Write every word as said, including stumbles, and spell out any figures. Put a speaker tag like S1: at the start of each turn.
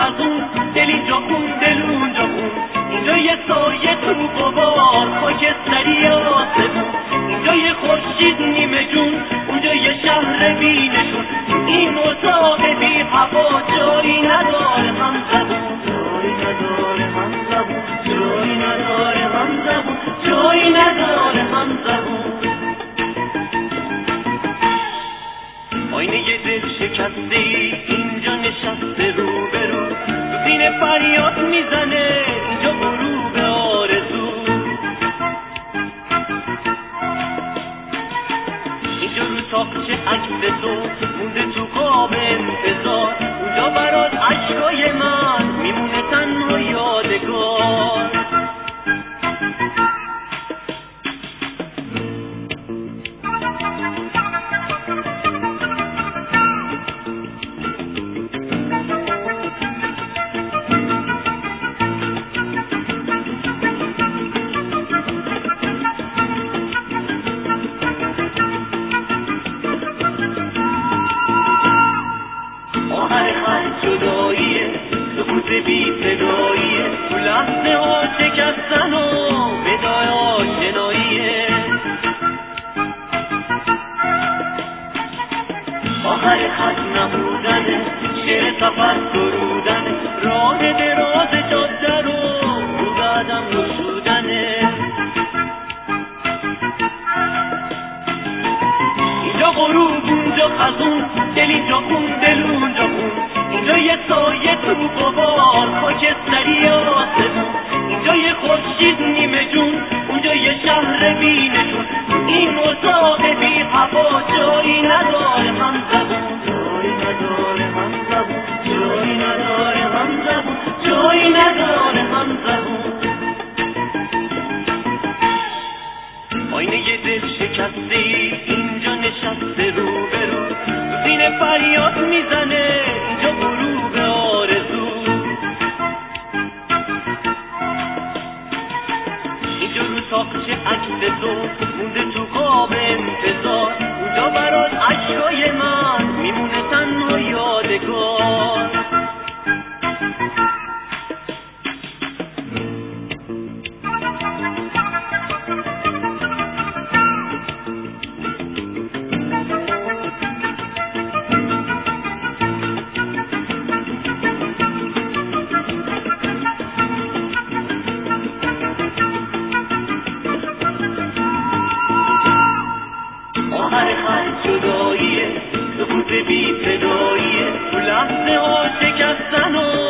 S1: خزون، دل اینجا خون دل اونجا خون، اینجا یه سایه تو غبار خاکستری آسمون، اینجا یه خورشید نیمه جون، اونجا یه شهر بی نشون. این اتاق بی هوا جایی نداره هم زبون، جایی نداره هم زبون، جایی نداره هم زبون، جایی نداره هم زبون. آینه یه دل شکسته ای اینجا نشسته رو به رو، تو سینه فریاد میزنه اینجا غروب آرزو. اینجا رو تاقچه عکس تو مونده تو قاب انتظار، اونجا برات عشقای من میمونه تنها یادگار. جداییه سکوت بی صداییه، تو لحظه ها شکستن و ودای آشناییه. آخر خط نبودنه، شعر سفر سرودنه، راه دراز جاده رو رو قدم نشودنه. اینجا غروب اونجا خزون، دل اینجا خون دل اونجا خون، اینجا یه سایه تو غبار خاکستری آسمون، اینجا یه خورشید نیمه جون، اونجا یه شهر بی نشون. این اتاق بی هوا جایی نداره هم زبون، جایی نداره هم زبون، جایی نداره هم زبون، جایی نداره هم زبون. آینه یه دل شکسته ای اینجا نشسته رو به رو، تو سینه فریاد میزنه اینجا غروب آرزو. اینجا رو تاقچه عکس تو مونده تو قاب انتظار، اونجا برات عشقای من میمونه تنها یادگار. آخر خط جداییه سکوت بی صداییه، تو لحظه ها شکستن و